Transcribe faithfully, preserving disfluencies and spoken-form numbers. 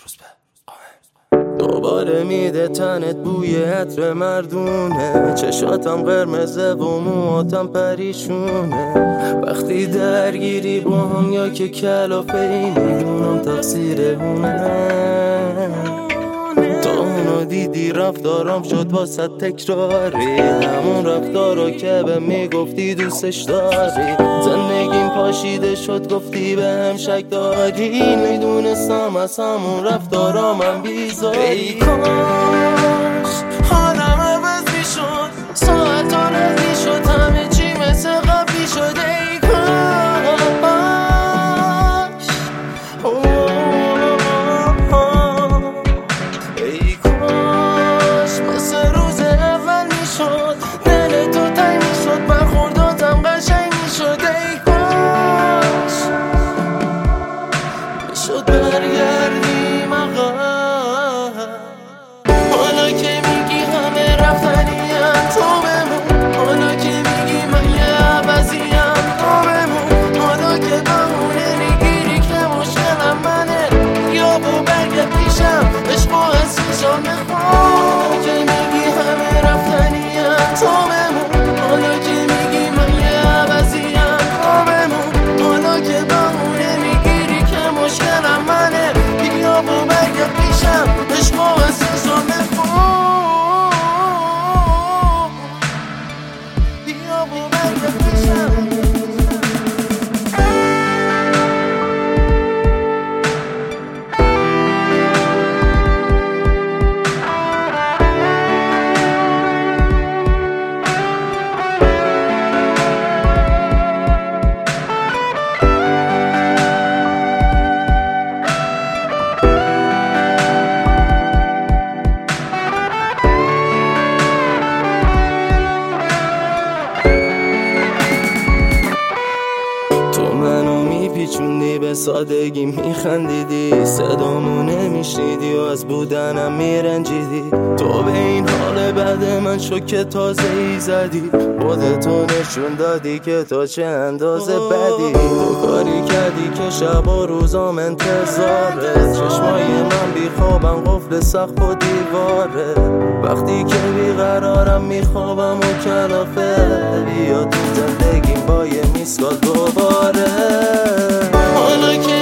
دوباره میده تنت بوی عطر مردونه، چشاتم قرمزه و موهاتم پریشونه. وقتی درگیری با هم یا که کلافه ای، میدونم تقصیر اونه. تا اونو دیدی رفتارم شد واسه تکراری، همون رفتارو که به میگفتی دوستش داری. زندگیم پاشیده شد گفتی به هم شک داری، میدونستم از همون رفتارا من بیزاری. ای کاش حالم عوض میشد، ساعتا رد میشد، همه چی مثل قبلی شد. ای کاش ای کاش مثل روز اول میشد، دل تو تنگ میشد، برخورداتم قشنگ میشد. ای کاش میشد برگردیم عقب، حالا که میگی همه رفتنیم تو بمون، حالا که میگی من یه عوضیم تو بمون، حالا که بهونه میگیری که مشکلم منه، یا با برگرد پیشم عشق و عزیزم بخون. که میگی همه رفتنیم تو بمون، حالا که میگی من یه عوضیم تو بمون، حالا که بهونه میگیری که مشکلم منه، بیا با برگرد پیشم عشق و عزیزم بخون. بیا با برگرد پیشم. پیچوندی به سادگی میخندیدی، صدامو نمیشنیدی و از بودنم میرنجیدی. تو به این حال بعد من شوکه تازه ای زدی، خودتو نشون دادی که تو چه اندازه بدی. تو کاری کردی که شب و روزام انتظاره، چشمای من بی خوابم قفل سقف و دیواره. وقتی که بیقرارم میخوابم و کلافه، بیا تو زندگیم با یه میسکال دوباره. حالا که